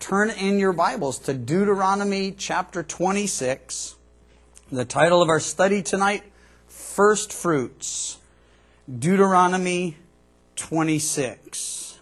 turn in your Bibles to Deuteronomy chapter 26. The title of our study tonight, First Fruits. Deuteronomy 26.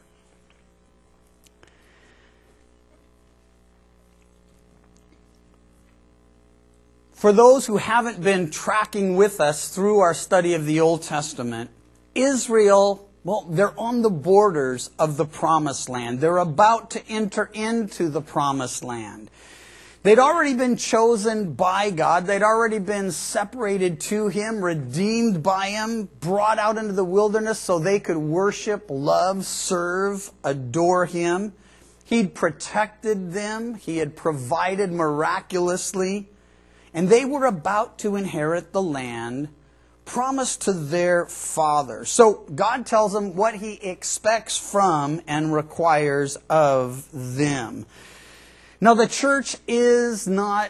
For those who haven't been tracking with us through our study of the Old Testament, Israel, well, they're on the borders of the Promised Land. They're about to enter into the Promised Land. They'd already been chosen by God. They'd already been separated to Him, redeemed by Him, brought out into the wilderness so they could worship, love, serve, adore Him. He'd protected them. He had provided miraculously. And they were about to inherit the land promised to their father. So God tells them what He expects from and requires of them. Now the church was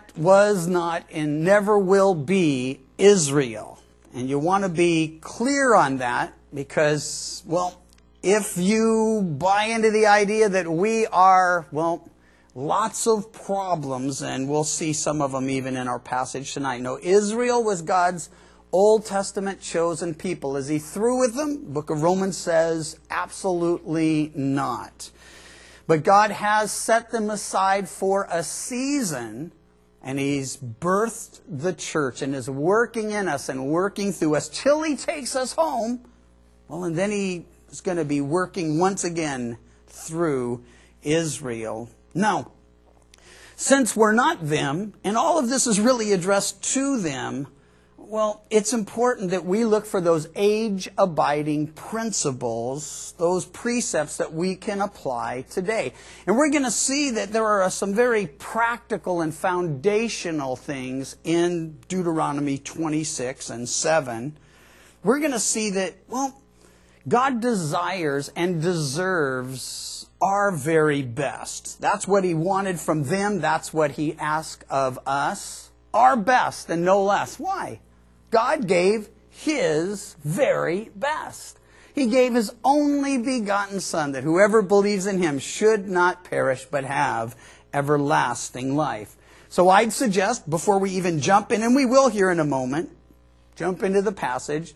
not, and never will be Israel. And you want to be clear on that because, well, if you buy into the idea that we are, well, lots of problems, and we'll see some of them even in our passage tonight. No, Israel was God's Old Testament chosen people. Is He through with them? The book of Romans says absolutely not. But God has set them aside for a season, and He's birthed the church and is working in us and working through us till He takes us home. Well, and then He is going to be working once again through Israel. Now, since we're not them, and all of this is really addressed to them, well, it's important that we look for those age-abiding principles, those precepts that we can apply today. And we're going to see that there are some very practical and foundational things in Deuteronomy 26 and 7. We're going to see that, well, God desires and deserves our very best. That's what He wanted from them. That's what He asked of us. Our best and no less. Why? God gave His very best. He gave His only begotten Son, that whoever believes in Him should not perish but have everlasting life. So I'd suggest, before we even jump in, and we will here in a moment, jump into the passage,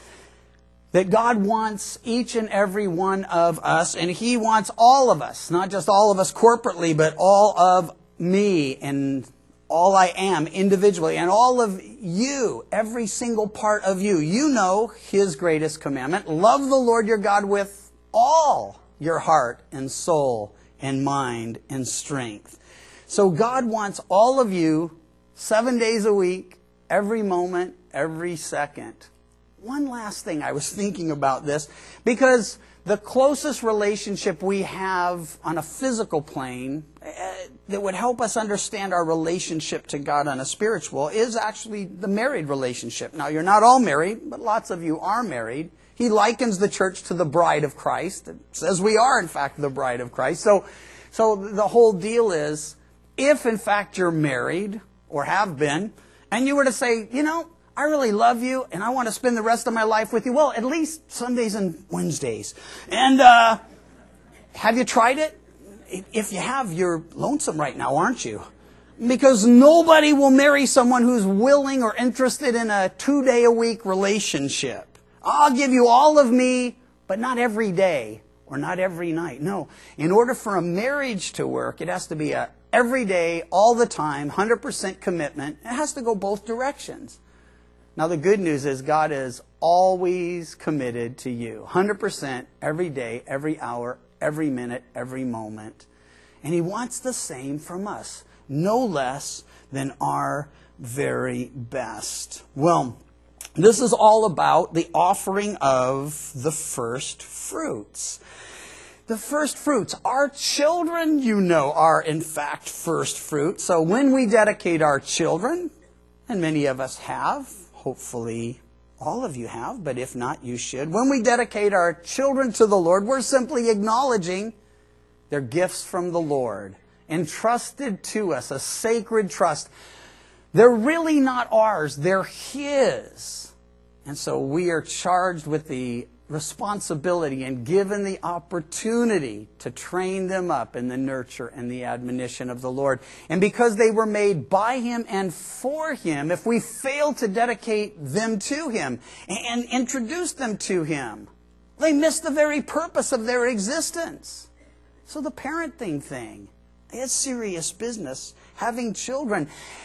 that God wants each and every one of us, and He wants all of us, not just all of us corporately, but all of me and all I am individually, and all of you, every single part of you. You know His greatest commandment. Love the Lord your God with all your heart and soul and mind and strength. So God wants all of you 7 days a week, every moment, every second. One last thing, I was thinking about this, because the closest relationship we have on a physical plane that would help us understand our relationship to God on a spiritual is actually the married relationship. Now, you're not all married, but lots of you are married. He likens the church to the bride of Christ. It says we are, in fact, the bride of Christ. So the whole deal is, if, in fact, you're married or have been, and you were to say, you know, I really love you, and I want to spend the rest of my life with you. Well, at least Sundays and Wednesdays. And have you tried it? If you have, you're lonesome right now, aren't you? Because nobody will marry someone who's willing or interested in a 2-day-a-week relationship. I'll give you all of me, but not every day or not every night. No. In order for a marriage to work, it has to be a every day, all the time, 100% commitment. It has to go both directions. Now, the good news is God is always committed to you. 100% every day, every hour, every minute, every moment. And He wants the same from us. No less than our very best. Well, this is all about the offering of the first fruits. The first fruits. Our children, you know, are in fact first fruits. So when we dedicate our children, and many of us have, hopefully all of you have, but if not, you should. When we dedicate our children to the Lord, we're simply acknowledging they're gifts from the Lord, entrusted to us, a sacred trust. They're really not ours, they're His. And so we are charged with the responsibility and given the opportunity to train them up in the nurture and the admonition of the Lord. And because they were made by Him and for Him, if we fail to dedicate them to Him and introduce them to Him, they miss the very purpose of their existence. So the parenting thing, it's serious business. Having children,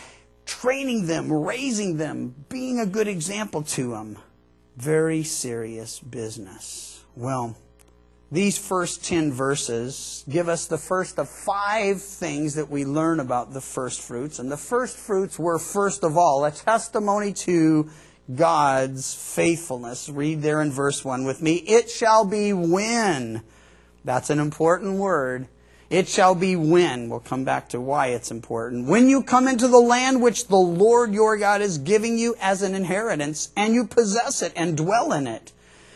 training them, raising them, being a good example to them, very serious business. Well, these first 10 verses give us the first of 5 things that we learn about the first fruits. And the first fruits were, first of all, a testimony to God's faithfulness. Read there in verse 1 with me. It shall be when. That's an important word. It shall be when. We'll come back to why it's important. When you come into the land which the Lord your God is giving you as an inheritance, and you possess it and dwell in it,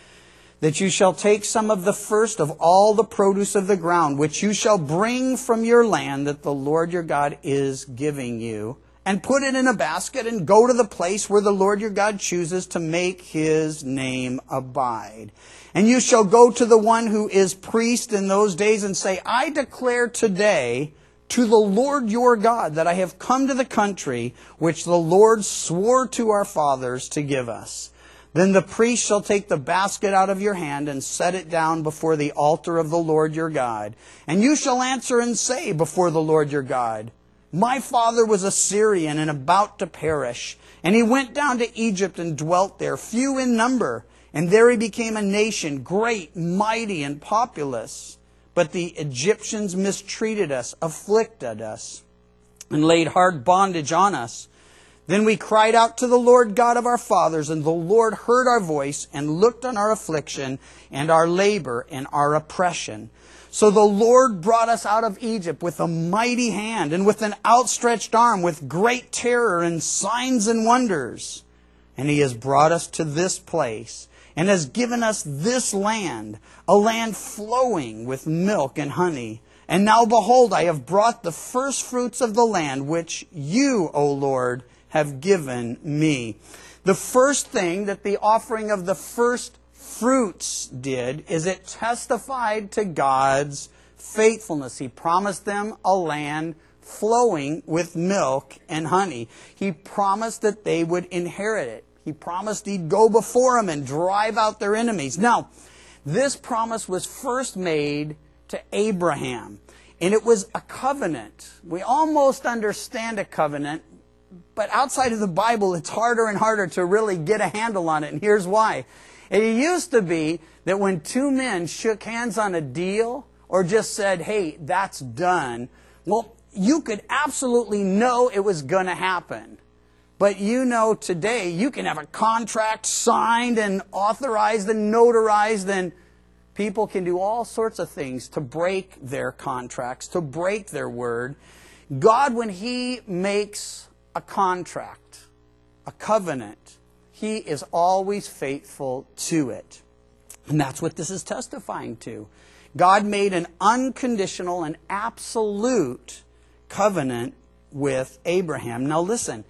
that you shall take some of the first of all the produce of the ground, which you shall bring from your land that the Lord your God is giving you, and put it in a basket and go to the place where the Lord your God chooses to make His name abide. And you shall go to the one who is priest in those days and say, I declare today to the Lord your God that I have come to the country which the Lord swore to our fathers to give us. Then the priest shall take the basket out of your hand and set it down before the altar of the Lord your God. And you shall answer and say before the Lord your God, my father was a Syrian and about to perish. And he went down to Egypt and dwelt there, few in number. And there he became a nation, great, mighty, and populous. But the Egyptians mistreated us, afflicted us, and laid hard bondage on us. Then we cried out to the Lord God of our fathers, and the Lord heard our voice and looked on our affliction and our labor and our oppression. So the Lord brought us out of Egypt with a mighty hand and with an outstretched arm, with great terror and signs and wonders. And He has brought us to this place and has given us this land, a land flowing with milk and honey. And now behold, I have brought the first fruits of the land, which you, O Lord, have given me. The first thing that the offering of the first fruits did is it testified to God's faithfulness. He promised them a land flowing with milk and honey. He promised that they would inherit it. He promised He'd go before them and drive out their enemies. Now, this promise was first made to Abraham, and it was a covenant. We almost understand a covenant, but outside of the Bible, it's harder and harder to really get a handle on it, and here's why. It used to be that when 2 men shook hands on a deal or just said, hey, that's done, well, you could absolutely know it was going to happen. But you know today you can have a contract signed and authorized and notarized, and people can do all sorts of things to break their contracts, to break their word. God, when He makes a contract, a covenant, He is always faithful to it. And that's what this is testifying to. God made an unconditional and absolute covenant with Abraham. Now listen,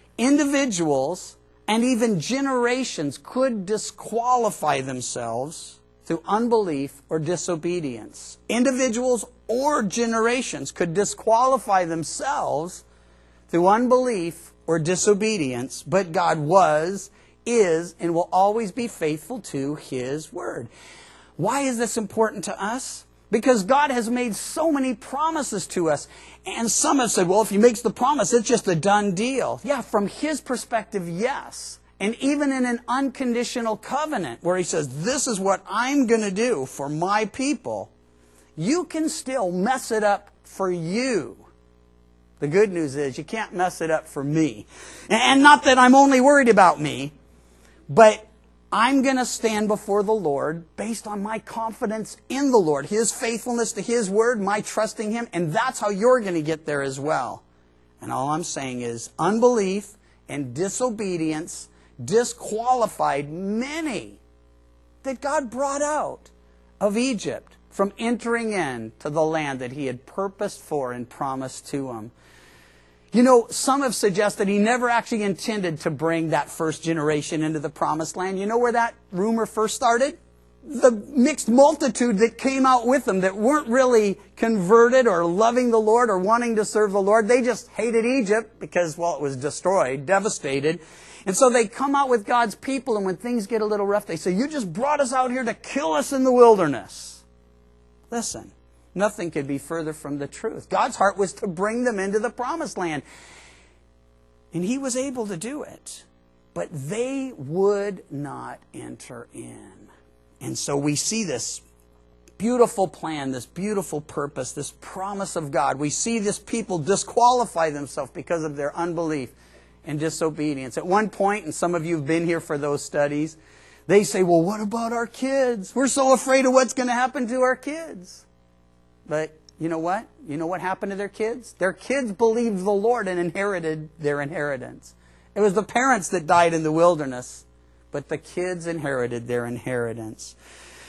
individuals and even generations could disqualify themselves through unbelief or disobedience. Individuals or generations could disqualify themselves through unbelief or disobedience, but God was, is, and will always be faithful to His word. Why is this important to us? Because God has made so many promises to us. And some have said, well, if He makes the promise, it's just a done deal. Yeah, from His perspective, yes. And even in an unconditional covenant where He says, this is what I'm going to do for my people, you can still mess it up for you. The good news is you can't mess it up for me. And not that I'm only worried about me, but I'm going to stand before the Lord based on my confidence in the Lord, His faithfulness to His word, my trusting Him, and that's how you're going to get there as well. And all I'm saying is unbelief and disobedience disqualified many that God brought out of Egypt from entering into the land that He had purposed for and promised to them. You know, some have suggested He never actually intended to bring that first generation into the promised land. You know where that rumor first started? the mixed multitude that came out with them that weren't really converted or loving the Lord or wanting to serve the Lord. They just hated Egypt because, well, it was destroyed, devastated. And so they come out with God's people, and when things get a little rough, they say, you just brought us out here to kill us in the wilderness. Listen, nothing could be further from the truth. God's heart was to bring them into the promised land. And He was able to do it. But they would not enter in. And so we see this beautiful plan, this beautiful purpose, this promise of God. We see this people disqualify themselves because of their unbelief and disobedience. At one point, and some of you have been here for those studies, they say, well, what about our kids? We're so afraid of what's going to happen to our kids. But you know what? You know what happened to their kids? Their kids believed the Lord and inherited their inheritance. It was the parents that died in the wilderness, but the kids inherited their inheritance.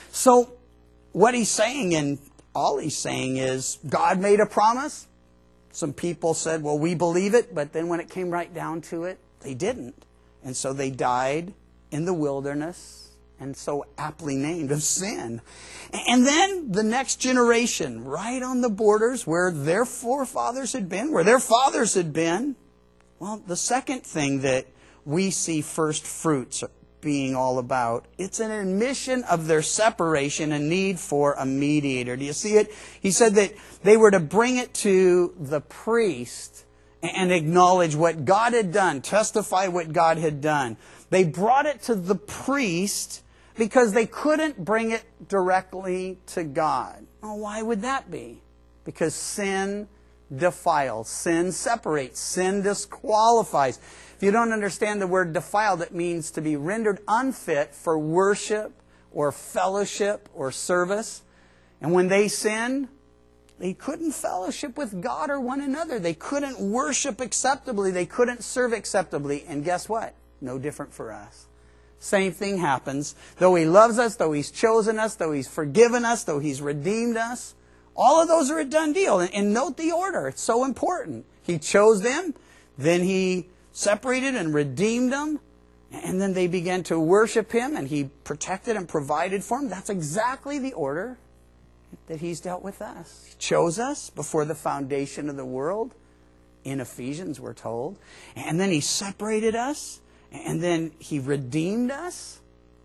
So what he's saying, and all he's saying is, God made a promise. Some people said, well, we believe it, but then when it came right down to it, they didn't. And so they died in the wilderness, and so aptly named of sin. And then the next generation, right on the borders where their forefathers had been, where their fathers had been, well, the second thing that we see first fruits being all about, it's an admission of their separation and need for a mediator. Do you see it? He said that they were to bring it to the priest and acknowledge what God had done, testify what God had done. They brought it to the priest because they couldn't bring it directly to God. Well, why would that be? Because sin defiles, sin separates, sin disqualifies. If you don't understand the word defiled, it means to be rendered unfit for worship or fellowship or service. And when they sinned, they couldn't fellowship with God or one another. They couldn't worship acceptably. They couldn't serve acceptably. And guess what? No different for us. Same thing happens. Though He loves us, though He's chosen us, though He's forgiven us, though He's redeemed us, all of those are a done deal. And note the order. It's so important. He chose them, then He separated and redeemed them, and then they began to worship Him, and He protected and provided for them. That's exactly the order that He's dealt with us. He chose us before the foundation of the world. In Ephesians, we're told. And then He separated us, and then He redeemed us.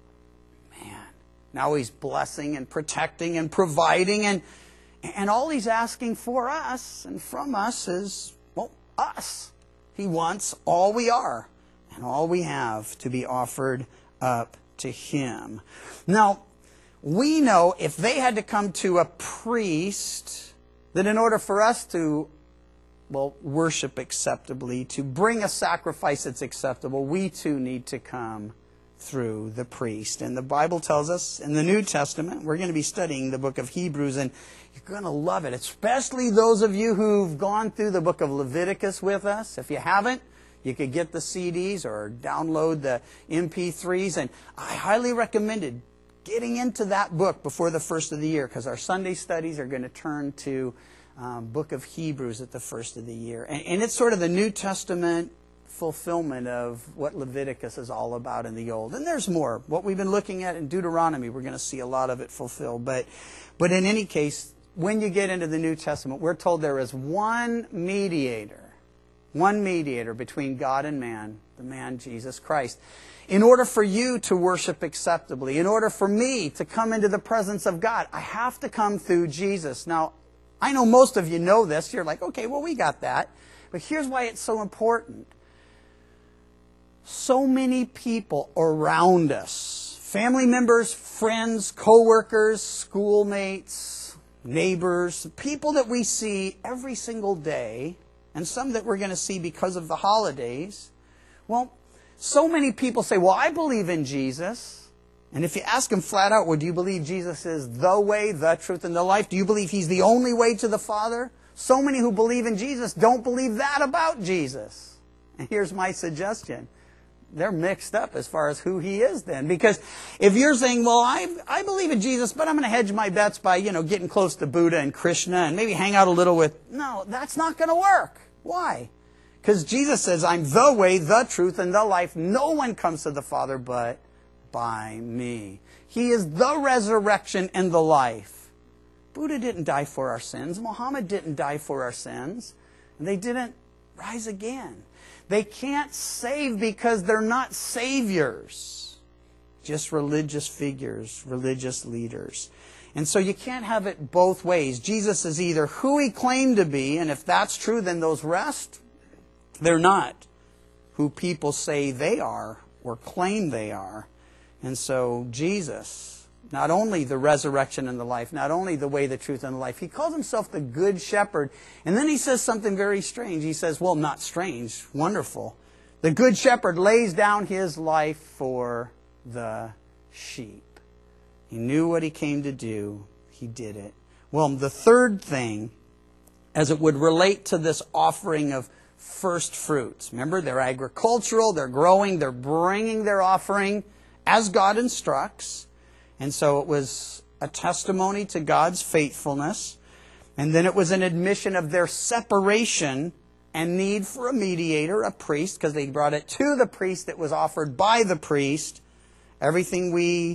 Man, now He's blessing and protecting and providing, and all He's asking for us and from us is, well, us. He wants all we are and all we have to be offered up to Him. Now, we know if they had to come to a priest, that in order for us to, well, worship acceptably, to bring a sacrifice that's acceptable, we too need to come through the priest. And the Bible tells us in the New Testament, we're going to be studying the book of Hebrews, and you're going to love it, especially those of you who've gone through the book of Leviticus with us. If you haven't, you could get the CDs or download the MP3s, and I highly recommend getting into that book before the first of the year, because our Sunday studies are going to turn to book of Hebrews at the first of the year. And it's sort of the New Testament fulfillment of what Leviticus is all about in the Old. And there's more. What we've been looking at in Deuteronomy, we're going to see a lot of it fulfilled. But in any case, when you get into the New Testament, we're told there is one mediator between God and man, the man Jesus Christ. In order for you to worship acceptably, in order for me to come into the presence of God, I have to come through Jesus. Now, I know most of you know this. You're like, okay, well, we got that. But here's why it's so important. So many people around us, family members, friends, co-workers, schoolmates, neighbors, people that we see every single day, and some that we're going to see because of the holidays. Well, so many people say, well, I believe in Jesus. And if you ask them flat out, well, do you believe Jesus is the way, the truth, and the life? Do you believe He's the only way to the Father? So many who believe in Jesus don't believe that about Jesus. And here's my suggestion. They're mixed up as far as who He is then. Because if you're saying, well, I believe in Jesus, but I'm going to hedge my bets by, getting close to Buddha and Krishna and maybe hang out a little with... No, that's not going to work. Why? Because Jesus says, I'm the way, the truth, and the life. No one comes to the Father but by me. He is the resurrection and the life. Buddha didn't die for our sins. Muhammad didn't die for our sins. And they didn't rise again. They can't save because they're not saviors. Just religious figures, religious leaders. And so you can't have it both ways. Jesus is either who he claimed to be, and if that's true, then those rest, they're not who people say they are or claim they are. And so Jesus, not only the resurrection and the life, not only the way, the truth, and the life, he calls himself the Good Shepherd. And then he says something very strange. He says, well, not strange, wonderful. The Good Shepherd lays down his life for the sheep. He knew what he came to do. He did it. Well, the third thing, as it would relate to this offering of first fruits. Remember, they're agricultural, they're growing, they're bringing their offering as God instructs. And so it was a testimony to God's faithfulness. And then it was an admission of their separation and need for a mediator, a priest, because they brought it to the priest. It was offered by the priest. Everything we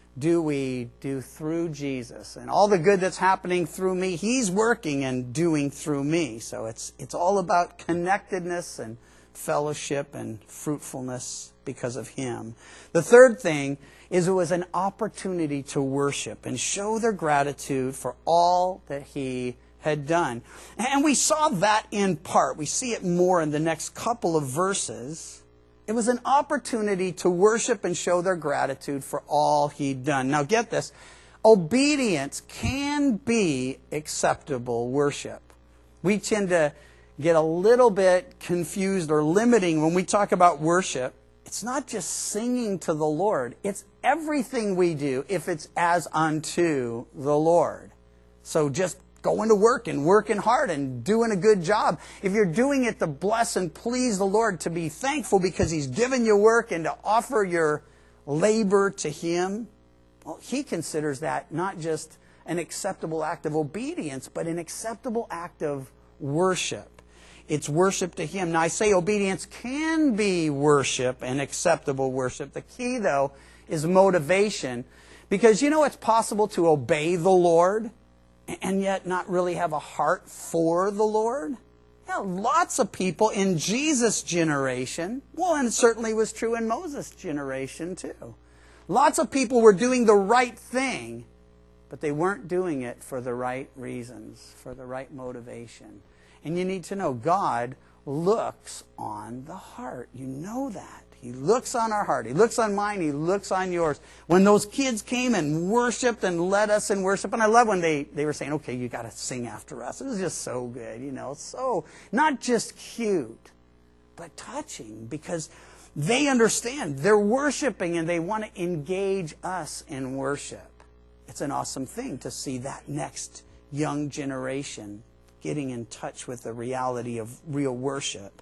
do through Jesus. And all the good that's happening through me, he's working and doing through me. So it's all about connectedness and fellowship and fruitfulness because of him. The third thing is it was an opportunity to worship and show their gratitude for all that he had done. And we saw that in part. We see it more in the next couple of verses. It was an opportunity to worship and show their gratitude for all he'd done. Now get this, obedience can be acceptable worship. We tend to get a little bit confused or limiting when we talk about worship. It's not just singing to the Lord. It's everything we do if it's as unto the Lord. So just going to work and working hard and doing a good job. If you're doing it to bless and please the Lord, to be thankful because he's given you work and to offer your labor to him, well, he considers that not just an acceptable act of obedience, but an acceptable act of worship. It's worship to him. Now I say obedience can be worship and acceptable worship. The key, though, is motivation. Because you know it's possible to obey the Lord and yet not really have a heart for the Lord? Yeah, lots of people in Jesus' generation, well, and it certainly was true in Moses' generation too. Lots of people were doing the right thing, but they weren't doing it for the right reasons, for the right motivation. And you need to know, God looks on the heart. You know that. He looks on our heart. He looks on mine. He looks on yours. When those kids came and worshiped and led us in worship, and I love when they were saying, okay, you got to sing after us. It was just so good, so not just cute, but touching, because they understand. They're worshiping and they want to engage us in worship. It's an awesome thing to see that next young generation getting in touch with the reality of real worship.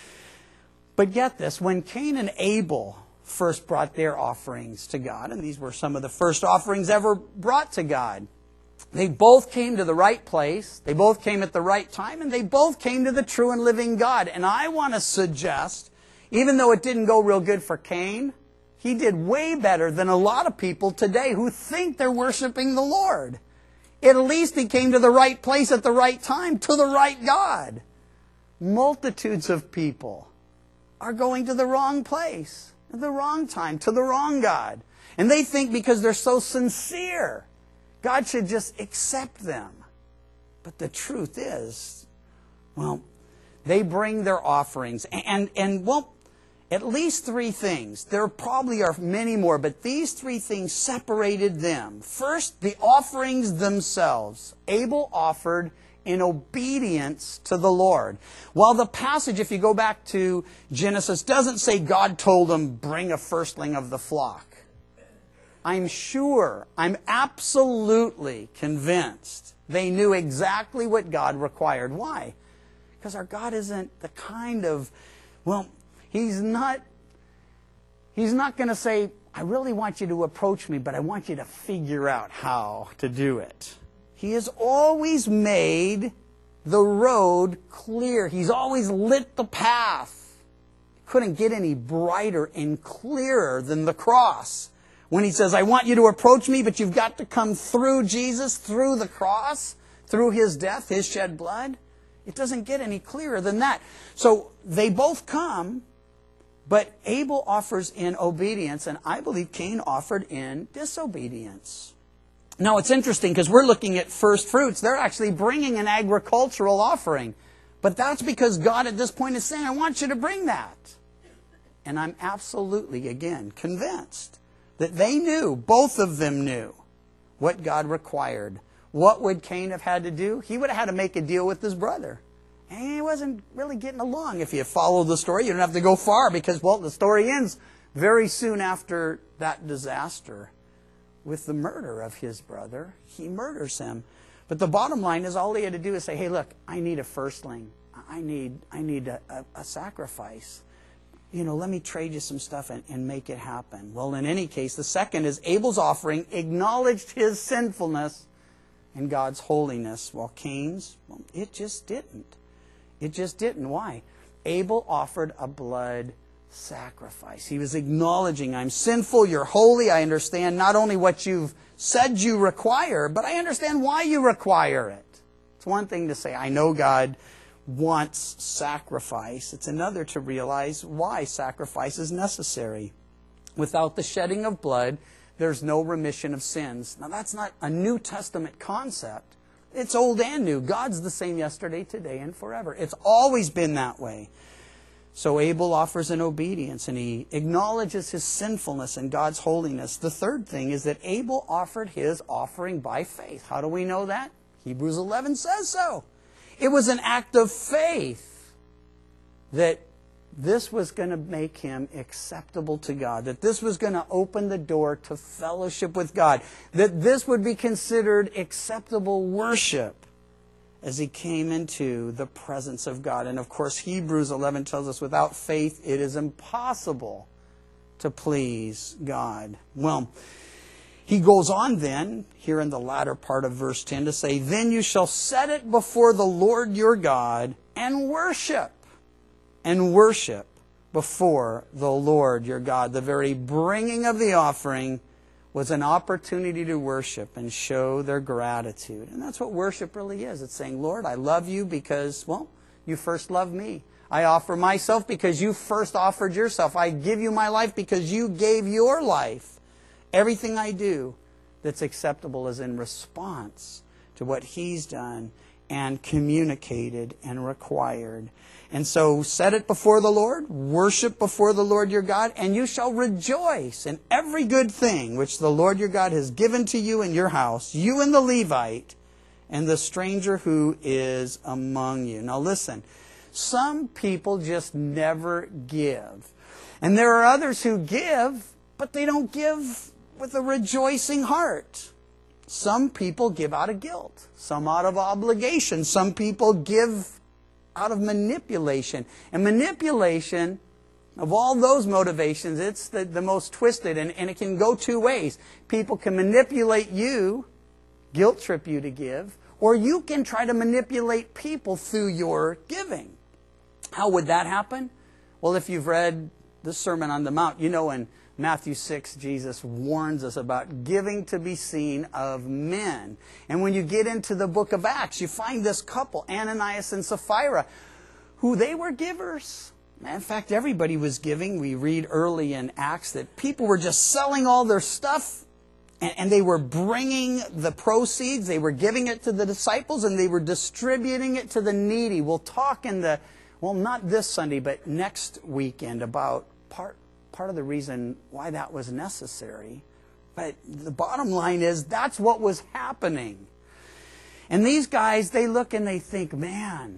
But get this, when Cain and Abel first brought their offerings to God, and these were some of the first offerings ever brought to God, they both came to the right place, they both came at the right time, and they both came to the true and living God. And I want to suggest, even though it didn't go real good for Cain, he did way better than a lot of people today who think they're worshiping the Lord. At least he came to the right place at the right time, to the right God. Multitudes of people are going to the wrong place at the wrong time, to the wrong God. And they think because they're so sincere, God should just accept them. But the truth is, well, they bring their offerings. And well, at least three things. There probably are many more, but these three things separated them. First, the offerings themselves. Abel offered in obedience to the Lord. While the passage, if you go back to Genesis, doesn't say God told them, bring a firstling of the flock. I'm absolutely convinced they knew exactly what God required. Why? Because our God isn't the kind of, well, He's not going to say, I really want you to approach me, but I want you to figure out how to do it. He has always made the road clear. He's always lit the path. Couldn't get any brighter and clearer than the cross. when he says, I want you to approach me, but you've got to come through Jesus, through the cross, through his death, his shed blood. It doesn't get any clearer than that. So they both come, but Abel offers in obedience, and I believe Cain offered in disobedience. Now it's interesting because we're looking at first fruits. They're actually bringing an agricultural offering. But that's because God at this point is saying, I want you to bring that. And I'm absolutely, again, convinced that they knew, both of them knew, what God required. What would Cain have had to do? He would have had to make a deal with his brother. And he wasn't really getting along. If you follow the story, you don't have to go far because, well, the story ends very soon after that disaster with the murder of his brother. He murders him. But the bottom line is all he had to do is say, hey, look, I need a firstling. I need a sacrifice. Let me trade you some stuff and make it happen. Well, in any case, the second is Abel's offering acknowledged his sinfulness and God's holiness, while Cain's, well, it just didn't. It just didn't. Why? Abel offered a blood sacrifice. He was acknowledging, I'm sinful, you're holy, I understand not only what you've said you require, but I understand why you require it. It's one thing to say, I know God wants sacrifice. It's another to realize why sacrifice is necessary. Without the shedding of blood, there's no remission of sins. Now that's not a New Testament concept. It's old and new. God's the same yesterday, today, and forever. It's always been that way. So Abel offers an obedience, and he acknowledges his sinfulness and God's holiness. The third thing is that Abel offered his offering by faith. How do we know that? Hebrews 11 says so. It was an act of faith that this was going to make him acceptable to God, that this was going to open the door to fellowship with God, that this would be considered acceptable worship as he came into the presence of God. And of course, Hebrews 11 tells us without faith it is impossible to please God. Well, he goes on then, here in the latter part of verse 10, to say, then you shall set it before the Lord your God and worship before the Lord your God. The very bringing of the offering was an opportunity to worship and show their gratitude. And that's what worship really is. It's saying, Lord, I love you because, well, you first loved me. I offer myself because you first offered yourself. I give you my life because you gave your life. Everything I do that's acceptable is in response to what he's done and communicated and required. And so set it before the Lord, worship before the Lord your God, and you shall rejoice in every good thing which the Lord your God has given to you in your house, you and the Levite, and the stranger who is among you. Now listen, some people just never give. And there are others who give, but they don't give with a rejoicing heart. Some people give out of guilt, some out of obligation. Some people give out of manipulation. And manipulation, of all those motivations, it's the most twisted, and it can go two ways. People can manipulate you, guilt trip you to give, or you can try to manipulate people through your giving. How would that happen? Well, if you've read the Sermon on the Mount, you know in Matthew 6, Jesus warns us about giving to be seen of men. And when you get into the book of Acts, you find this couple, Ananias and Sapphira, who they were givers. In fact, everybody was giving. We read early in Acts that people were just selling all their stuff, and they were bringing the proceeds. They were giving it to the disciples, and they were distributing it to the needy. We'll talk not this Sunday, but next weekend about part of the reason why that was necessary. But the bottom line is that's what was happening. And these guys, they look and they think, man,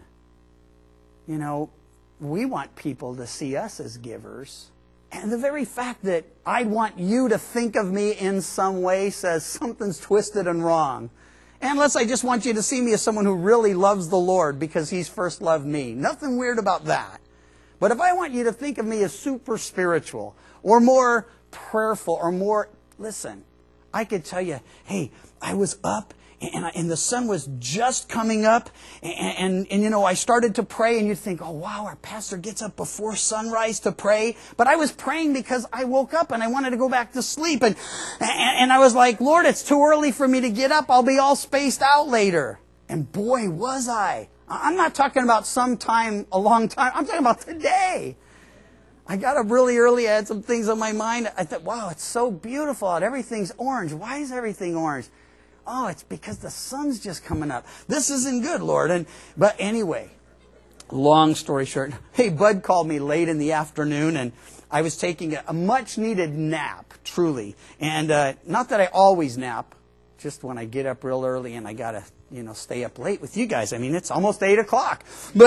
we want people to see us as givers. And the very fact that I want you to think of me in some way says something's twisted and wrong. Unless I just want you to see me as someone who really loves the Lord because he's first loved me. Nothing weird about that. But if I want you to think of me as super spiritual or more prayerful or more, listen, I could tell you, hey, I was up and the sun was just coming up, and you know, I started to pray, and you'd think, oh wow, our pastor gets up before sunrise to pray. But I was praying because I woke up and I wanted to go back to sleep, and I was like, Lord, it's too early for me to get up. I'll be all spaced out later. And boy, was I. I'm not talking about sometime, a long time. I'm talking about today. I got up really early. I had some things on my mind. I thought, wow, it's so beautiful out. Everything's orange. Why is everything orange? Oh, it's because the sun's just coming up. This isn't good, Lord. But anyway, long story short, hey, Bud called me late in the afternoon, and I was taking a much-needed nap, truly. And not that I always nap, just when I get up real early and I got to, you know, stay up late with you guys. I mean, it's almost 8 o'clock.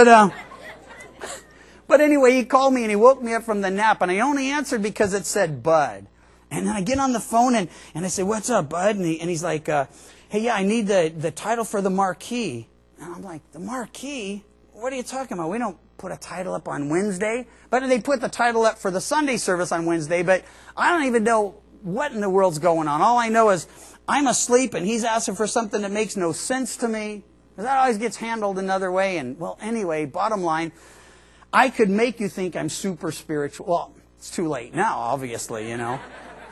But anyway, he called me and he woke me up from the nap, and I only answered because it said Bud. And then I get on the phone and I say, what's up, Bud? And he's like, hey, yeah, I need the title for the marquee. And I'm like, the marquee? What are you talking about? We don't put a title up on Wednesday. But they put the title up for the Sunday service on Wednesday, but I don't even know what in the world's going on. All I know is I'm asleep and he's asking for something that makes no sense to me. That always gets handled another way. And, well, anyway, bottom line, I could make you think I'm super spiritual. Well, it's too late now, obviously, you know.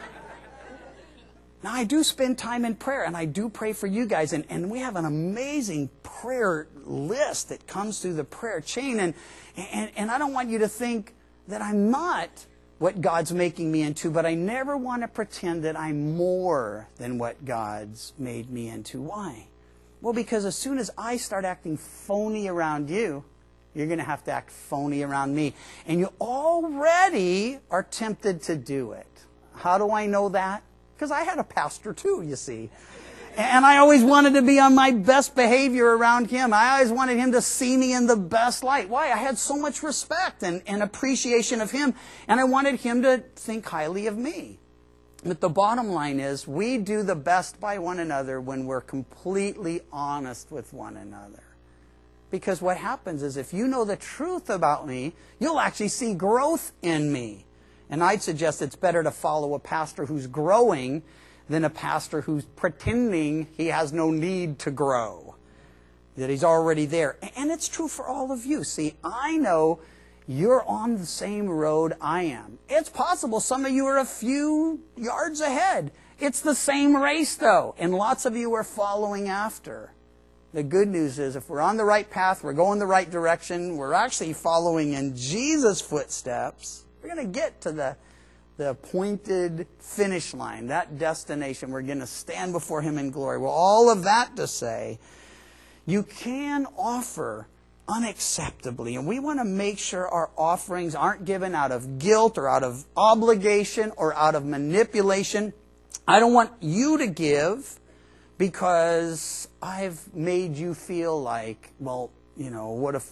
Now, I do spend time in prayer, and I do pray for you guys, and we have an amazing prayer list that comes through the prayer chain, and I don't want you to think that I'm not what God's making me into, but I never want to pretend that I'm more than what God's made me into. Why? Well, because as soon as I start acting phony around you, you're going to have to act phony around me. And you already are tempted to do it. How do I know that? Because I had a pastor too, you see. And I always wanted to be on my best behavior around him. I always wanted him to see me in the best light. Why? I had so much respect and appreciation of him. And I wanted him to think highly of me. But the bottom line is, we do the best by one another when we're completely honest with one another. Because what happens is, if you know the truth about me, you'll actually see growth in me. And I'd suggest it's better to follow a pastor who's growing than a pastor who's pretending he has no need to grow, that he's already there. And it's true for all of you. See, I know you're on the same road I am. It's possible some of you are a few yards ahead. It's the same race, though, and lots of you are following after. The good news is, if we're on the right path, we're going the right direction, we're actually following in Jesus' footsteps, we're going to get to the appointed finish line, that destination. We're going to stand before Him in glory. Well, all of that to say, you can offer unacceptably, and we want to make sure our offerings aren't given out of guilt or out of obligation or out of manipulation. I don't want you to give because I've made you feel like, well, you know,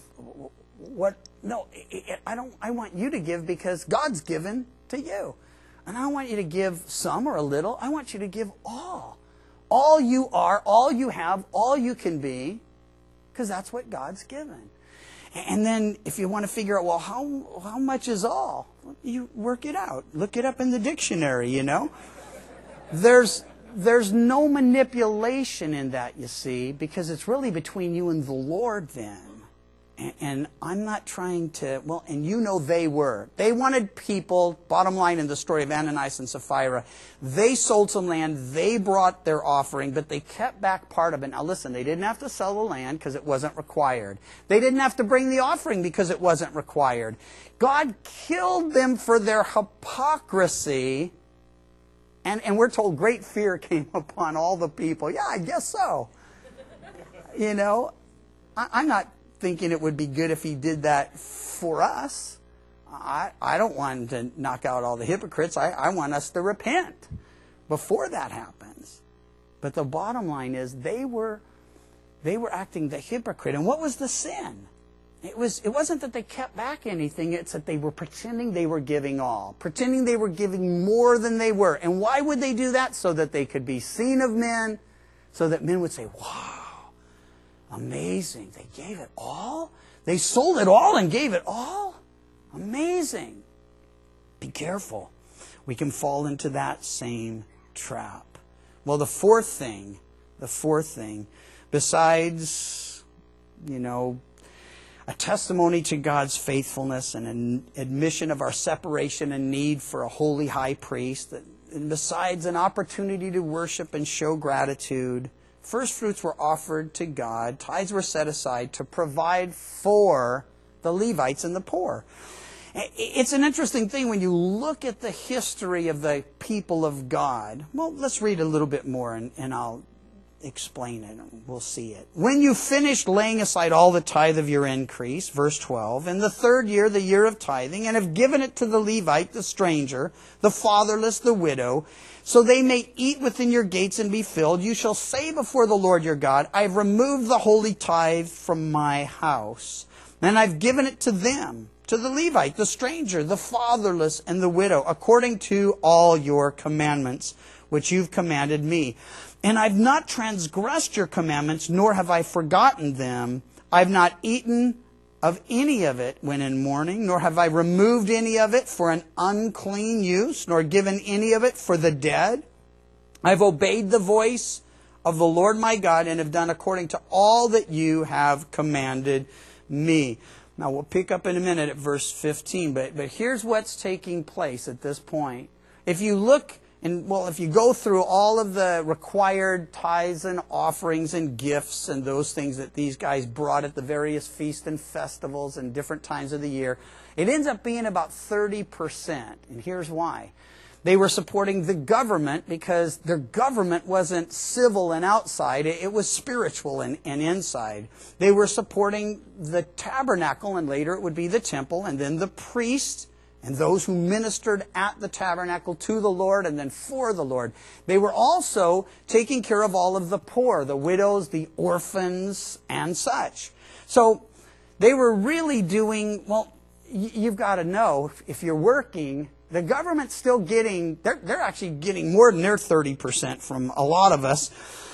I want you to give because God's given to you. And I don't want you to give some or a little. I want you to give all. All you are, all you have, all you can be, because that's what God's given. And then if you want to figure out, well, how much is all? You work it out. Look it up in the dictionary, you know. There's no manipulation in that, you see, because it's really between you and the Lord then. And I'm not trying to, well, and you know they were. They wanted people, bottom line in the story of Ananias and Sapphira, they sold some land, they brought their offering, but they kept back part of it. Now listen, they didn't have to sell the land because it wasn't required. They didn't have to bring the offering because it wasn't required. God killed them for their hypocrisy. And we're told great fear came upon all the people. Yeah, I guess so. You know, I'm not thinking it would be good if He did that for us. I don't want to knock out all the hypocrites. I want us to repent before that happens. But the bottom line is they were acting the hypocrite. And what was the sin? It wasn't that they kept back anything. It's that they were pretending they were giving all. Pretending they were giving more than they were. And why would they do that? So that they could be seen of men. So that men would say, wow, amazing. They gave it all? They sold it all and gave it all? Amazing. Be careful. We can fall into that same trap. Well, the fourth thing The fourth thing, besides, a testimony to God's faithfulness and an admission of our separation and need for a holy high priest, and besides an opportunity to worship and show gratitude, first fruits were offered to God, tithes were set aside to provide for the Levites and the poor. It's an interesting thing when you look at the history of the people of God. Well, let's read a little bit more and I'll explain it and we'll see it. When you finished laying aside all the tithe of your increase, verse 12, in the third year, the year of tithing, and have given it to the Levite, the stranger, the fatherless, the widow, so they may eat within your gates and be filled, you shall say before the Lord your God, I have removed the holy tithe from my house, and I've given it to them, to the Levite, the stranger, the fatherless, and the widow, according to all your commandments, which you've commanded me. And I've not transgressed your commandments, nor have I forgotten them. I've not eaten of any of it when in mourning, nor have I removed any of it for an unclean use, nor given any of it for the dead. I've obeyed the voice of the Lord my God, and have done according to all that you have commanded me. Now we'll pick up in a minute at verse 15, but here's what's taking place at this point. If you look, if you go through all of the required tithes and offerings and gifts and those things that these guys brought at the various feasts and festivals and different times of the year, it ends up being about 30%. And here's why. They were supporting the government because their government wasn't civil and outside. It was spiritual and inside. They were supporting the tabernacle, and later it would be the temple, and then the priests and those who ministered at the tabernacle to the Lord and then for the Lord. They were also taking care of all of the poor, the widows, the orphans, and such. So they were really doing, you've got to know, if you're working, the government's still getting, they're actually getting more than their 30% from a lot of us.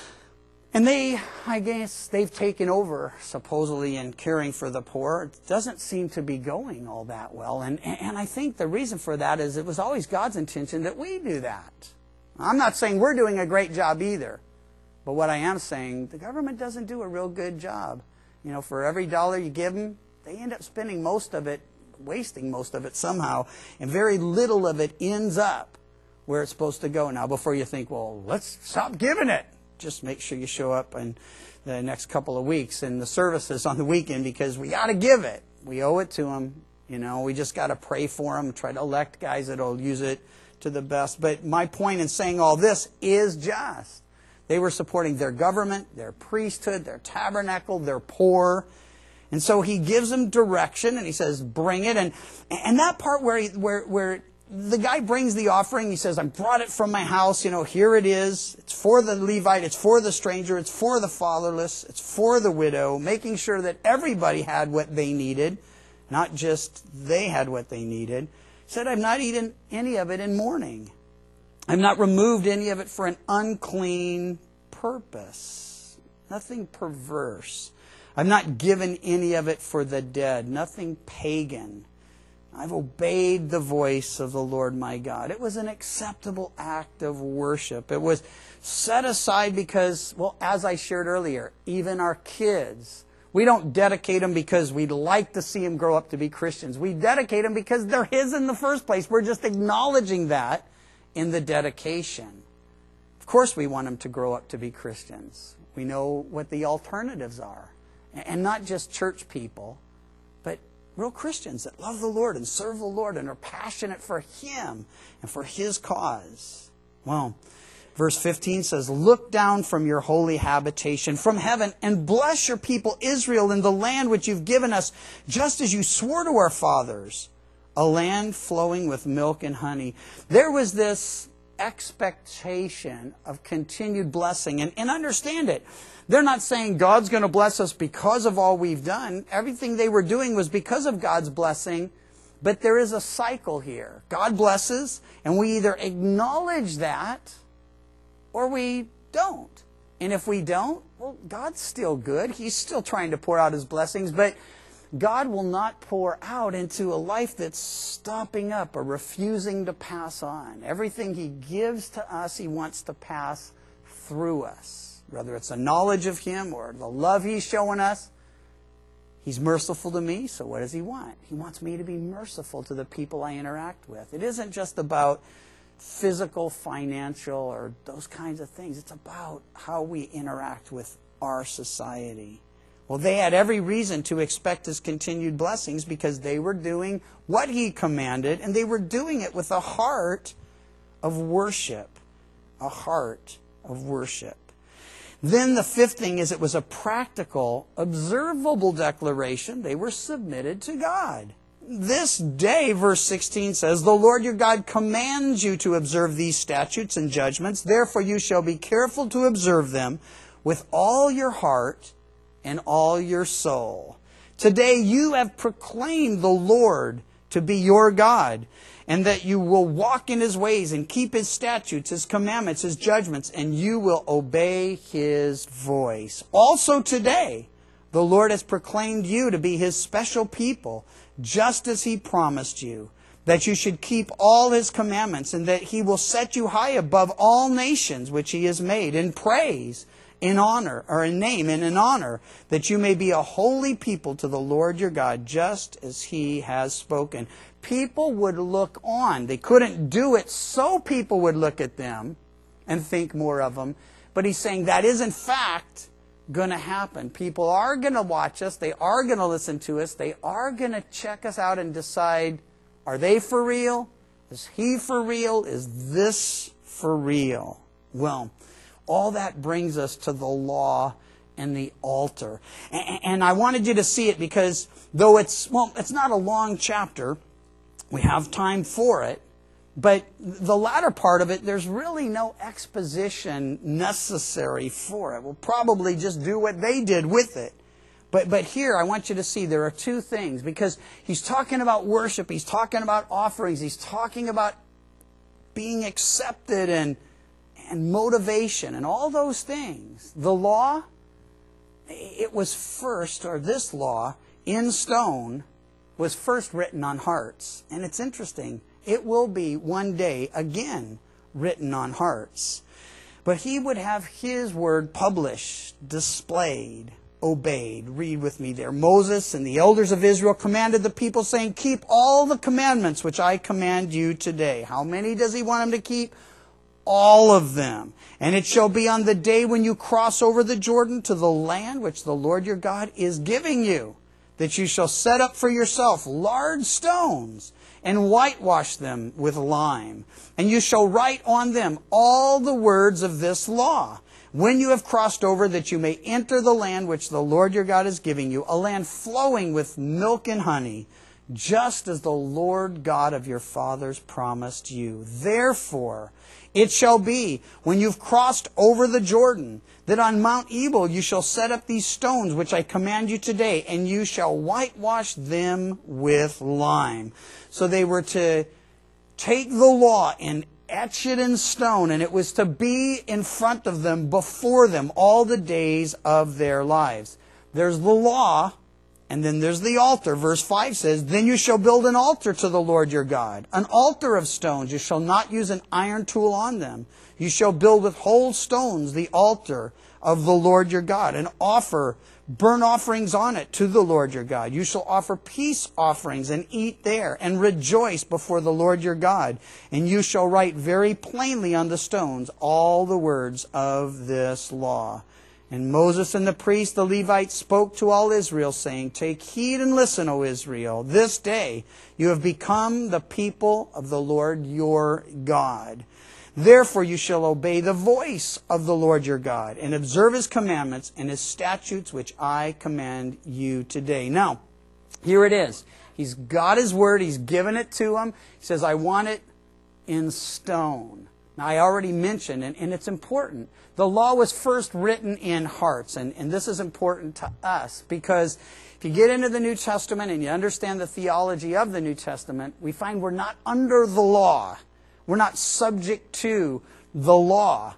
And I guess they've taken over, supposedly, in caring for the poor. It doesn't seem to be going all that well. And I think the reason for that is it was always God's intention that we do that. I'm not saying we're doing a great job either. But what I am saying, the government doesn't do a real good job. For every dollar you give them, they end up spending most of it, wasting most of it somehow. And very little of it ends up where it's supposed to go. Now, before you think, let's stop giving it. Just make sure you show up in the next couple of weeks in the services on the weekend, because we got to give it. We owe it to them. We just got to pray for them, try to elect guys that will use it to the best. But my point in saying all this is just, they were supporting their government, their priesthood, their tabernacle, their poor. And so he gives them direction, and he says, bring it. And that part where the guy brings the offering, he says, I brought it from my house, here it is. It's for the Levite, it's for the stranger, it's for the fatherless, it's for the widow, making sure that everybody had what they needed, not just they had what they needed. He said, I've not eaten any of it in mourning. I've not removed any of it for an unclean purpose. Nothing perverse. I've not given any of it for the dead. Nothing pagan. I've obeyed the voice of the Lord my God. It was an acceptable act of worship. It was set aside because, as I shared earlier, even our kids, we don't dedicate them because we'd like to see them grow up to be Christians. We dedicate them because they're His in the first place. We're just acknowledging that in the dedication. Of course we want them to grow up to be Christians. We know what the alternatives are. And not just church people, but real Christians that love the Lord and serve the Lord and are passionate for Him and for His cause. Verse 15 says, look down from your holy habitation from heaven and bless your people Israel in the land which you've given us, just as you swore to our fathers, a land flowing with milk and honey. There was this expectation of continued blessing. And understand it. They're not saying God's going to bless us because of all we've done. Everything they were doing was because of God's blessing. But there is a cycle here. God blesses, and we either acknowledge that or we don't. And if we don't, God's still good. He's still trying to pour out His blessings. But God will not pour out into a life that's stopping up or refusing to pass on. Everything He gives to us, He wants to pass through us. whether it's a knowledge of Him or the love He's showing us. He's merciful to me, so what does He want? He wants me to be merciful to the people I interact with. It isn't just about physical, financial, or those kinds of things. It's about how we interact with our society. Well, they had every reason to expect His continued blessings because they were doing what He commanded, and they were doing it with a heart of worship. A heart of worship. Then the fifth thing is it was a practical, observable declaration. They were submitted to God. This day, verse 16 says, the Lord your God commands you to observe these statutes and judgments. Therefore you shall be careful to observe them with all your heart and all your soul. Today you have proclaimed the Lord to be your God, and that you will walk in His ways and keep His statutes, His commandments, His judgments, and you will obey His voice. Also today, the Lord has proclaimed you to be His special people, just as He promised you, that you should keep all His commandments, and that He will set you high above all nations which He has made, in praise, in honor, or in name and in honor, that you may be a holy people to the Lord your God, just as He has spoken. People would look on. They couldn't do it so people would look at them and think more of them. But He's saying that is in fact going to happen. People are going to watch us. They are going to listen to us. They are going to check us out and decide, are they for real? Is he for real? Is this for real? Well, all that brings us to the law and the altar. And I wanted you to see it because though it's not a long chapter, we have time for it, but the latter part of it, there's really no exposition necessary for it. We'll probably just do what they did with it. But here, I want you to see there are two things, because He's talking about worship, He's talking about offerings, He's talking about being accepted and motivation and all those things. The law, it was first, or this law, in stone, was first written on hearts. And it's interesting, it will be one day again written on hearts. But He would have His word published, displayed, obeyed. Read with me there. Moses and the elders of Israel commanded the people, saying, keep all the commandments which I command you today. How many does He want them to keep? All of them. And it shall be on the day when you cross over the Jordan to the land which the Lord your God is giving you, that you shall set up for yourself large stones and whitewash them with lime. And you shall write on them all the words of this law, when you have crossed over, that you may enter the land which the Lord your God is giving you, a land flowing with milk and honey, just as the Lord God of your fathers promised you. Therefore, it shall be, when you've crossed over the Jordan, that on Mount Ebal you shall set up these stones which I command you today, and you shall whitewash them with lime. So they were to take the law and etch it in stone, and it was to be in front of them, before them, all the days of their lives. There's the law, and then there's the altar. Verse 5 says, then you shall build an altar to the Lord your God, an altar of stones. You shall not use an iron tool on them. You shall build with whole stones the altar of the Lord your God, and offer burnt offerings on it to the Lord your God. You shall offer peace offerings and eat there, and rejoice before the Lord your God. And you shall write very plainly on the stones all the words of this law. And Moses and the priests, the Levites, spoke to all Israel, saying, take heed and listen, O Israel. This day you have become the people of the Lord your God. Therefore you shall obey the voice of the Lord your God, and observe His commandments and His statutes, which I command you today. Now, here it is. He's got His word. He's given it to them. He says, I want it in stone. Now, I already mentioned, and it's important, the law was first written in hearts. And this is important to us, because if you get into the New Testament and you understand the theology of the New Testament, we find we're not under the law. We're not subject to the law.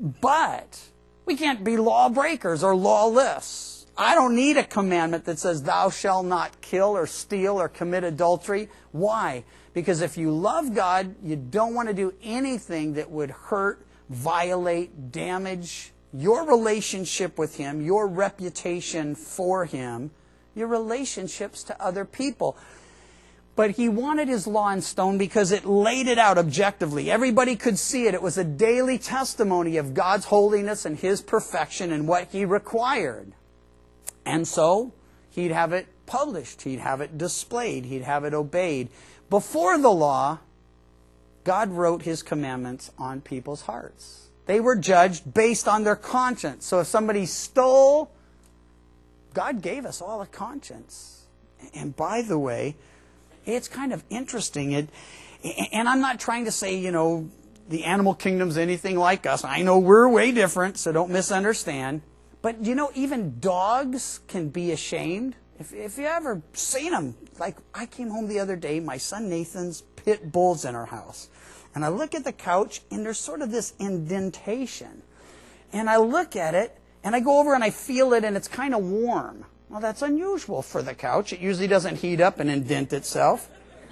But we can't be lawbreakers or lawless. I don't need a commandment that says, thou shalt not kill or steal or commit adultery. Why? Because if you love God, you don't want to do anything that would hurt, violate, damage your relationship with Him, your reputation for Him, your relationships to other people. But He wanted His law in stone because it laid it out objectively. Everybody could see it. It was a daily testimony of God's holiness and His perfection and what He required. And so, He'd have it published. He'd have it displayed. He'd have it obeyed. Before the law, God wrote His commandments on people's hearts. They were judged based on their conscience. So if somebody stole, God gave us all a conscience. And by the way, it's kind of interesting. And I'm not trying to say, the animal kingdom's anything like us. I know we're way different, so don't misunderstand. But, even dogs can be ashamed. If you ever seen them, like I came home the other day, my son Nathan's pit bulls in our house. And I look at the couch, and there's sort of this indentation. And I look at it, and I go over and I feel it, and it's kind of warm. Well, that's unusual for the couch. It usually doesn't heat up and indent itself.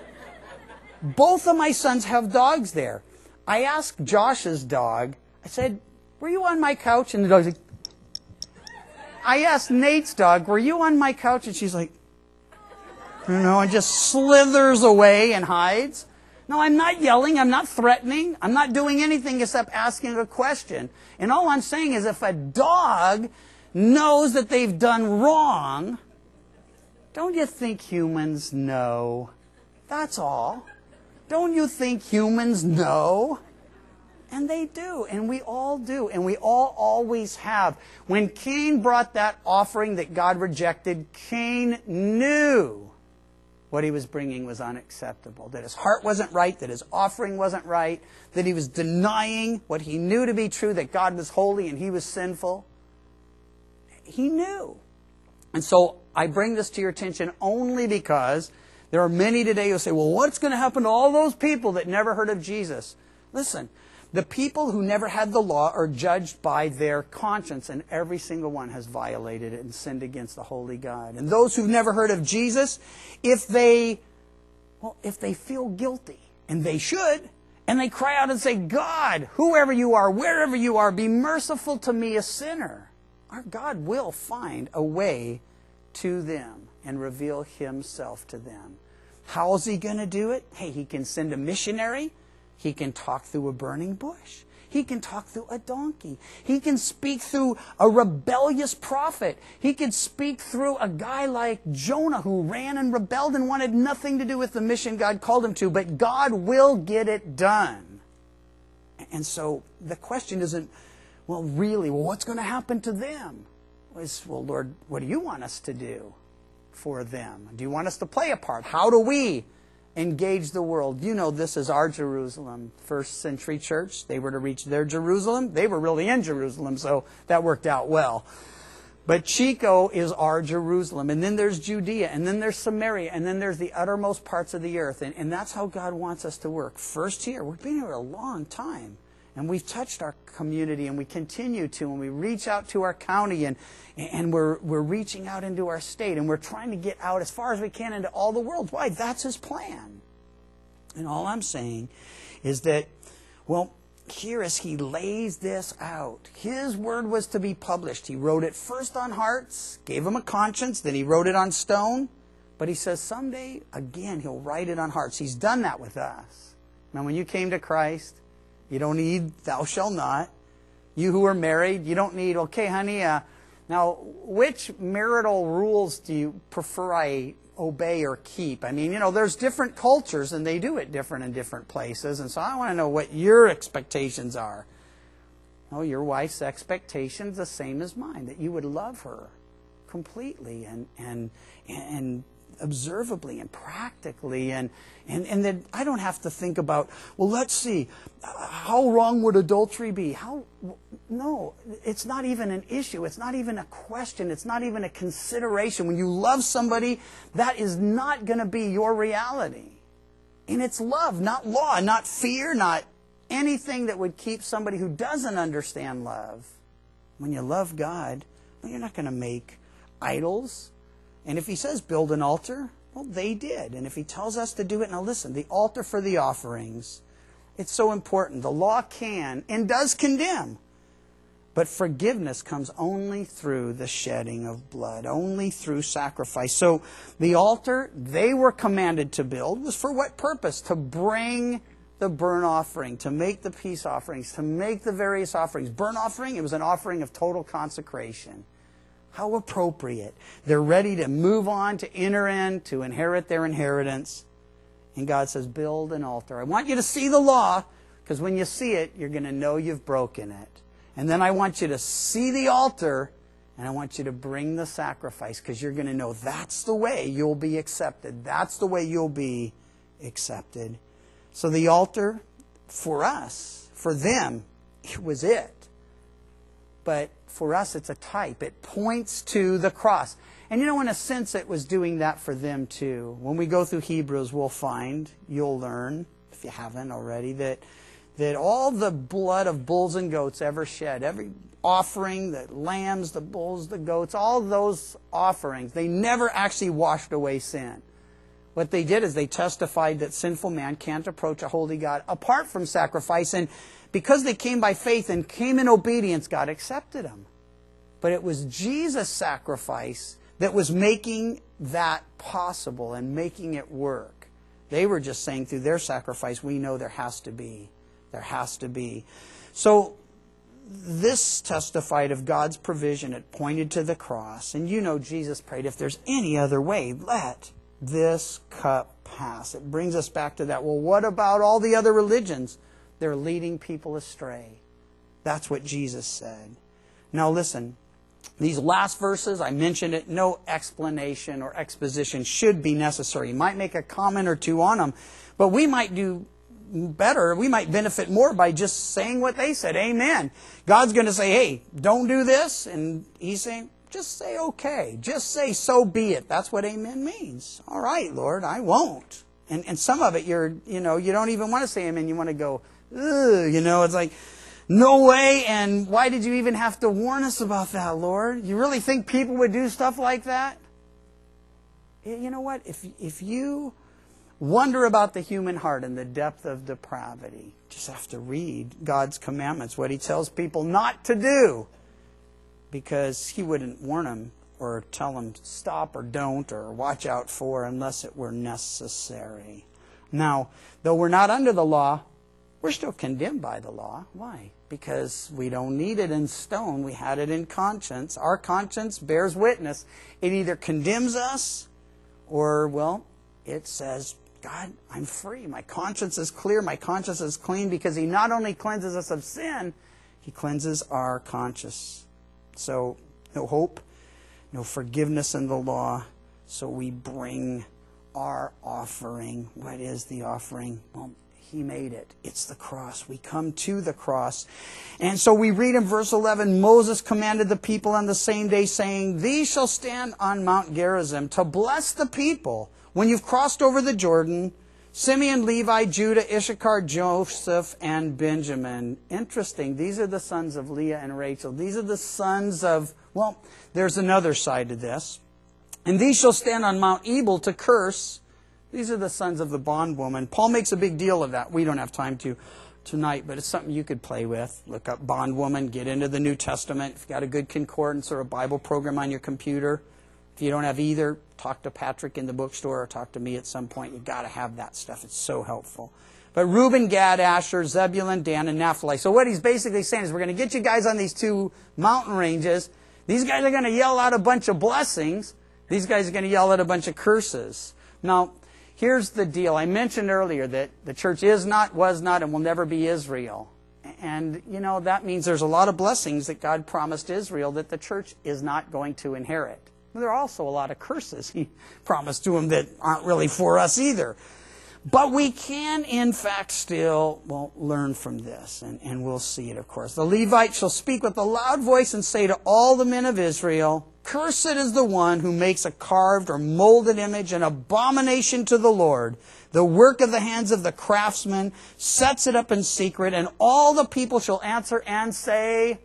Both of my sons have dogs there. I asked Josh's dog, I said, were you on my couch? And the dog's like, I asked Nate's dog, were you on my couch? And she's like, and just slithers away and hides. No, I'm not yelling. I'm not threatening. I'm not doing anything except asking a question. And all I'm saying is if a dog knows that they've done wrong, don't you think humans know? That's all. Don't you think humans know? And they do, and we all do, and we all always have. When Cain brought that offering that God rejected, Cain knew what he was bringing was unacceptable, that his heart wasn't right, that his offering wasn't right, that he was denying what he knew to be true, that God was holy and he was sinful. He knew. And so I bring this to your attention only because there are many today who say, well, what's going to happen to all those people that never heard of Jesus? Listen, the people who never had the law are judged by their conscience, and every single one has violated it and sinned against the holy God. And those who've never heard of Jesus, if they feel guilty, and they should, and they cry out and say, God, whoever you are, wherever you are, be merciful to me, a sinner, our God will find a way to them and reveal Himself to them. How is He going to do it? Hey, He can send a missionary. He can talk through a burning bush. He can talk through a donkey. He can speak through a rebellious prophet. He can speak through a guy like Jonah who ran and rebelled and wanted nothing to do with the mission God called him to. But God will get it done. And so the question isn't, what's going to happen to them? It's, Lord, what do you want us to do for them? Do you want us to play a part? How do we engage the world? This is our Jerusalem. First century church, they were to reach their Jerusalem. They were really in Jerusalem, so that worked out well. But Chico is our Jerusalem. And then there's Judea, and then there's Samaria, and then there's the uttermost parts of the earth. And that's how God wants us to work. First here. We've been here a long time. And we've touched our community, and we continue to, and we reach out to our county, and we're reaching out into our state, and we're trying to get out as far as we can into all the world. Why? That's His plan. And all I'm saying is that, here as He lays this out, His word was to be published. He wrote it first on hearts, gave them a conscience, then He wrote it on stone. But He says someday, again, He'll write it on hearts. He's done that with us. Now, when you came to Christ, you don't need thou shalt not. You who are married, you don't need, okay, honey, now which marital rules do you prefer I obey or keep? I mean, there's different cultures and they do it different in different places. And so I want to know what your expectations are. Oh, your wife's expectations the same as mine, that you would love her completely and observably and practically, and that I don't have to think about, let's see, how wrong would adultery be? No, it's not even an issue. It's not even a question. It's not even a consideration. When you love somebody, that is not going to be your reality. And it's love, not law, not fear, not anything that would keep somebody who doesn't understand love. When you love God, you're not going to make idols. And if He says build an altar, they did. And if He tells us to do it, now listen, the altar for the offerings, it's so important. The law can and does condemn. But forgiveness comes only through the shedding of blood, only through sacrifice. So the altar they were commanded to build was for what purpose? To bring the burnt offering, to make the peace offerings, to make the various offerings. Burnt offering, it was an offering of total consecration. How appropriate. They're ready to move on, to enter in, to inherit their inheritance. And God says, build an altar. I want you to see the law, because when you see it, you're going to know you've broken it. And then I want you to see the altar, and I want you to bring the sacrifice, because you're going to know that's the way you'll be accepted. That's the way you'll be accepted. So the altar, for us, for them, it was it. But for us, it's a type. It points to the cross. And you know, in a sense, it was doing that for them too. When we go through Hebrews, we'll find, you'll learn, if you haven't already, that all the blood of bulls and goats ever shed, every offering, the lambs, the bulls, the goats, all those offerings, they never actually washed away sin. What they did is they testified that sinful man can't approach a holy God apart from sacrifice. And because they came by faith and came in obedience, God accepted them. But it was Jesus' sacrifice that was making that possible and making it work. They were just saying through their sacrifice, we know there has to be. There has to be. So this testified of God's provision. It pointed to the cross. And you know Jesus prayed, if there's any other way, let this cup pass. It brings us back to that. Well, what about all the other religions? They're leading people astray. That's what Jesus said. Now listen, these last verses, I mentioned it, no explanation or exposition should be necessary. You might make a comment or two on them, but we might do better. We might benefit more by just saying what they said. Amen. God's going to say, hey, don't do this. And He's saying, just say okay. Just say so be it. That's what amen means. All right, Lord, I won't. And some of it, you don't even want to say amen. You want to go, ugh, it's like, no way. And why did you even have to warn us about that, Lord? You really think people would do stuff like that? You know what? If you wonder about the human heart and the depth of depravity, just have to read God's commandments, what He tells people not to do. Because He wouldn't warn them or tell them stop or don't or watch out for unless it were necessary. Now, though we're not under the law, we're still condemned by the law. Why? Because we don't need it in stone. We had it in conscience. Our conscience bears witness. It either condemns us or, well, it says, God, I'm free. My conscience is clear. My conscience is clean, because He not only cleanses us of sin, He cleanses our conscience. So, no hope, no forgiveness in the law. So we bring our offering. What is the offering? Well, He made it. It's the cross. We come to the cross. And so we read in verse 11, Moses commanded the people on the same day, saying, These shall stand on Mount Gerizim to bless the people when you've crossed over the Jordan, Simeon, Levi, Judah, Issachar, Joseph, and Benjamin. Interesting. These are the sons of Leah and Rachel. These are the sons of, well, there's another side to this. And these shall stand on Mount Ebal to curse. These are the sons of the bondwoman. Paul makes a big deal of that. We don't have time to tonight, but it's something you could play with. Look up bondwoman, get into the New Testament. If you've got a good concordance or a Bible program on your computer. If you don't have either, talk to Patrick in the bookstore or talk to me at some point. You've got to have that stuff. It's so helpful. But Reuben, Gad, Asher, Zebulun, Dan, and Naphtali. So what he's basically saying is we're going to get you guys on these two mountain ranges. These guys are going to yell out a bunch of blessings. These guys are going to yell out a bunch of curses. Now, here's the deal. I mentioned earlier that the church is not, was not, and will never be Israel. And, that means there's a lot of blessings that God promised Israel that the church is not going to inherit. There are also a lot of curses He promised to them that aren't really for us either. But we can, in fact, still, learn from this. And we'll see it, of course. The Levites shall speak with a loud voice and say to all the men of Israel, Cursed is the one who makes a carved or molded image, an abomination to the Lord. The work of the hands of the craftsman sets it up in secret. And all the people shall answer and say,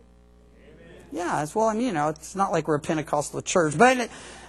yeah, it's not like we're a Pentecostal church, but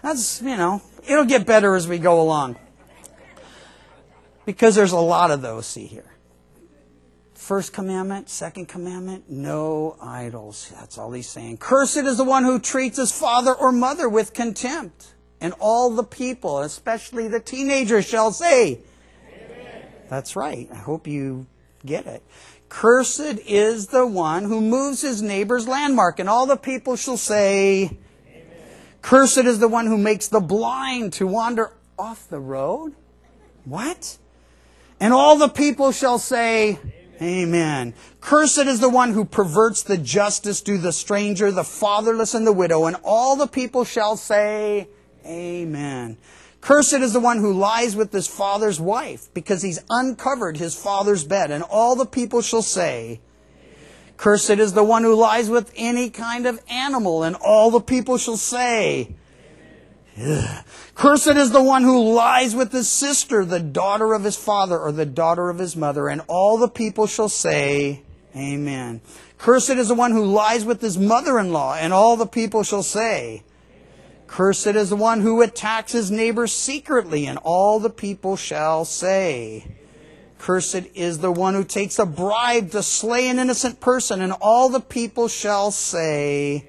it'll get better as we go along. Because there's a lot of those, see here. First commandment, second commandment, no idols. That's all he's saying. Cursed is the one who treats his father or mother with contempt. And all the people, especially the teenagers, shall say, Amen. That's right. I hope you get it. Cursed is the one who moves his neighbor's landmark. And all the people shall say, Amen. Cursed is the one who makes the blind to wander off the road. What? And all the people shall say, Amen. Cursed is the one who perverts the justice due the stranger, the fatherless, and the widow. And all the people shall say, Amen. Cursed is the one who lies with his father's wife, because he's uncovered his father's bed. And all the people shall say, Cursed is the one who lies with any kind of animal. And all the people shall say, Ugh. Cursed is the one who lies with his sister, the daughter of his father, or the daughter of his mother. And all the people shall say, Amen. Cursed is the one who lies with his mother-in-law. And all the people shall say, Cursed is the one who attacks his neighbor secretly. And all the people shall say, Cursed is the one who takes a bribe to slay an innocent person. And all the people shall say,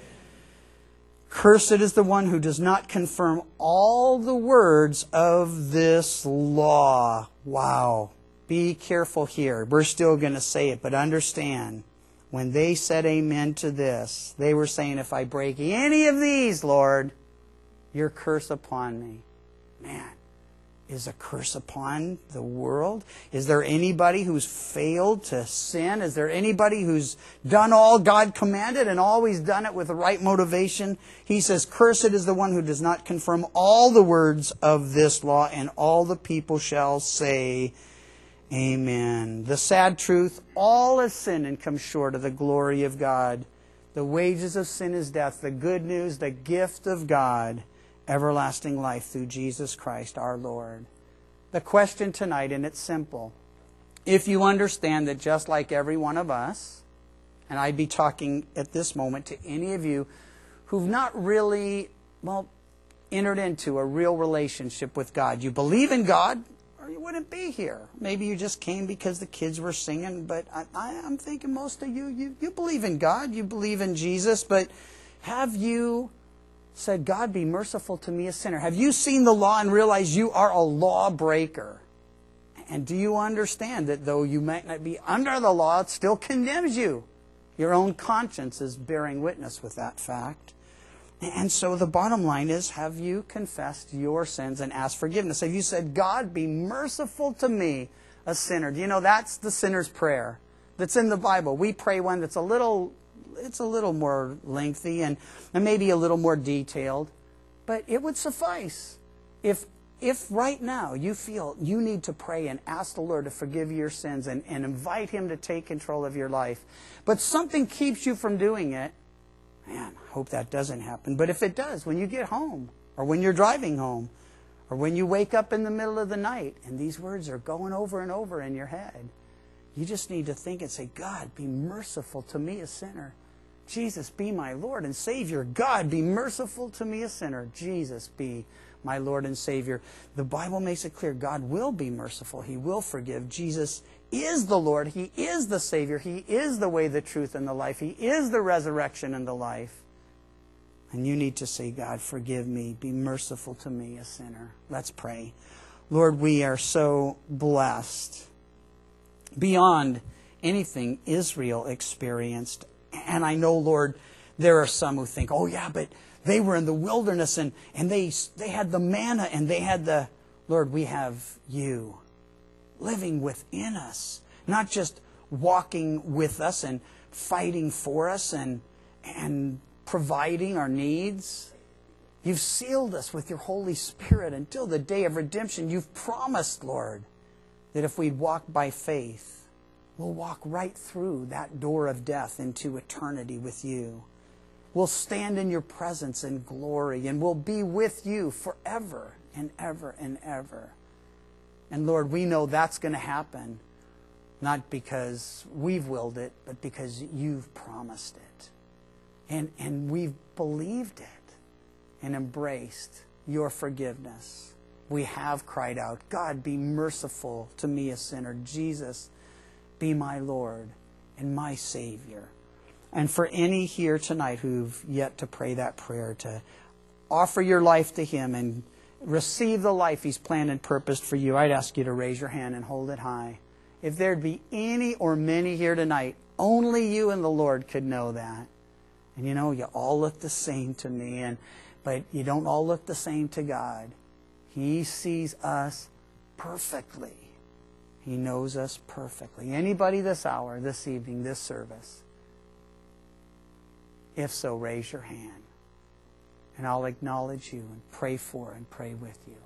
Cursed is the one who does not confirm all the words of this law. Wow. Be careful here. We're still going to say it, but understand, when they said amen to this, they were saying, if I break any of these, Lord, your curse upon me. Man, is a curse upon the world? Is there anybody who's failed to sin? Is there anybody who's done all God commanded and always done it with the right motivation? He says, Cursed is the one who does not confirm all the words of this law, and all the people shall say, Amen. The sad truth, all have sinned and come short of the glory of God. The wages of sin is death. The good news, the gift of God, everlasting life through Jesus Christ our Lord. The question tonight, and it's simple. If you understand that just like every one of us, and I'd be talking at this moment to any of you who've not really, entered into a real relationship with God. You believe in God, or you wouldn't be here. Maybe you just came because the kids were singing, but I'm thinking most of you believe in God, you believe in Jesus, but have you said, God, be merciful to me, a sinner? Have you seen the law and realized you are a lawbreaker? And do you understand that though you might not be under the law, it still condemns you? Your own conscience is bearing witness with that fact. And so the bottom line is, have you confessed your sins and asked forgiveness? Have you said, God, be merciful to me, a sinner? Do you know that's the sinner's prayer that's in the Bible? We pray one that's a little more lengthy and maybe a little more detailed, but it would suffice. If right now you feel you need to pray and ask the Lord to forgive your sins and invite Him to take control of your life, but something keeps you from doing it, man, I hope that doesn't happen. But if it does, when you get home, or when you're driving home, or when you wake up in the middle of the night and these words are going over and over in your head, you just need to think and say, God, be merciful to me, a sinner. Jesus, be my Lord and Savior. God, be merciful to me, a sinner. Jesus, be my Lord and Savior. The Bible makes it clear God will be merciful. He will forgive. Jesus is the Lord. He is the Savior. He is the way, the truth, and the life. He is the resurrection and the life. And you need to say, God, forgive me. Be merciful to me, a sinner. Let's pray. Lord, we are so blessed beyond anything Israel experienced. And I know, Lord, there are some who think, oh yeah, but they were in the wilderness and they had the manna and they had the... Lord, we have you living within us, not just walking with us and fighting for us and providing our needs. You've sealed us with your Holy Spirit until the day of redemption. You've promised, Lord, that if we'd walk by faith, we'll walk right through that door of death into eternity with you. We'll stand in your presence in glory, and we'll be with you forever and ever and ever. And Lord, we know that's going to happen, not because we've willed it, but because you've promised it. And we've believed it and embraced your forgiveness. We have cried out, God, be merciful to me, a sinner. Jesus, be my Lord and my Savior. And for any here tonight who've yet to pray that prayer, to offer your life to Him and receive the life He's planned and purposed for you, I'd ask you to raise your hand and hold it high. If there'd be any or many here tonight, only you and the Lord could know that. And you know, you all look the same to me, but you don't all look the same to God. He sees us perfectly. He knows us perfectly. Anybody this hour, this evening, this service? If so, raise your hand. And I'll acknowledge you and pray for and pray with you.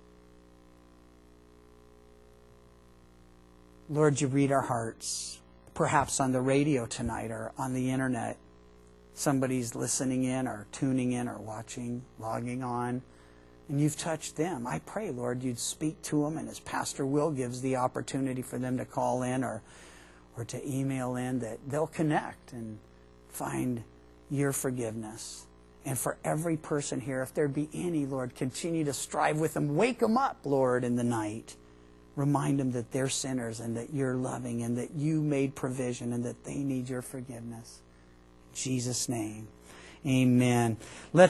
Lord, you read our hearts. Perhaps on the radio tonight or on the internet. Somebody's listening in or tuning in or watching, logging on. And you've touched them. I pray, Lord, you'd speak to them. And as Pastor Will gives the opportunity for them to call in or to email in, that they'll connect and find your forgiveness. And for every person here, if there be any, Lord, continue to strive with them. Wake them up, Lord, in the night. Remind them that they're sinners and that you're loving and that you made provision and that they need your forgiveness. In Jesus' name, amen. Let's